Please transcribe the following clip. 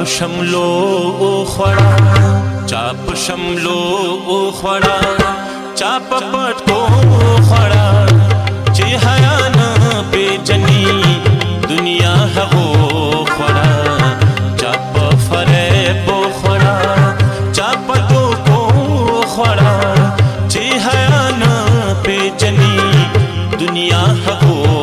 شملو خړا چاپ شملو خړا چاپ پټ کو خړا چې حیا نه پیجنی دنیا هغو خړا چاپ فریب خړا چاپ تو کو خړا چې حیا نه پیجنی دنیا هغو